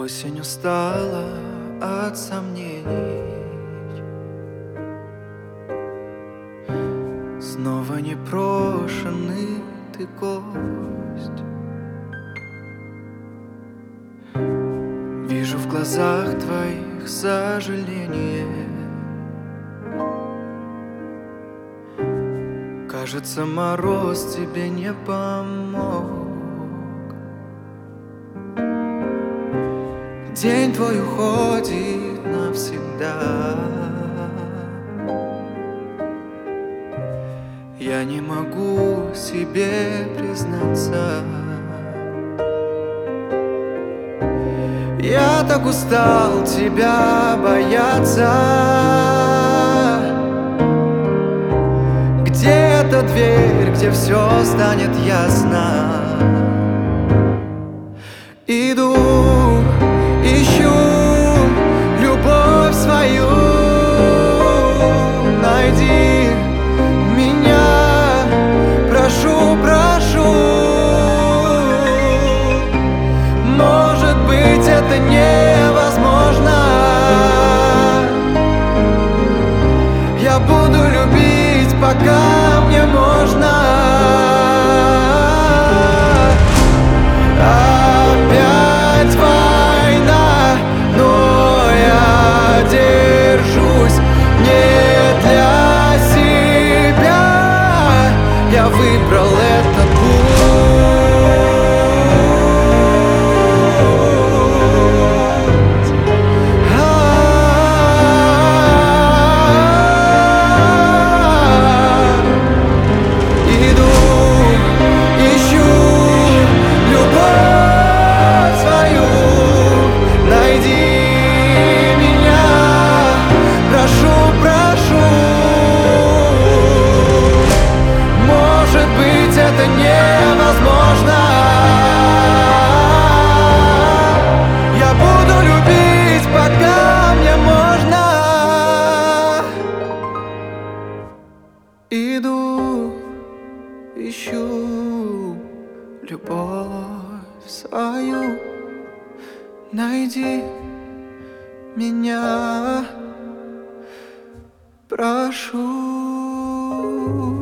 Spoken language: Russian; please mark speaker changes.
Speaker 1: Осень устала от сомнений, снова непрошенный ты гость. Вижу в глазах твоих сожаление. Кажется, мороз тебе не помог. День твой уходит навсегда. Я не могу себе признаться. Я так устал тебя бояться. Где эта дверь, где все станет ясно? Иду, ищу любовь свою. Найди меня, прошу, прошу. Может быть, это невозможно. Я буду любить, пока мне можно. Опять война, но я держусь не для себя. Я выбрал этот путь. Это невозможно. Я буду любить, пока мне можно. Иду, ищу любовь свою. Найди меня, прошу.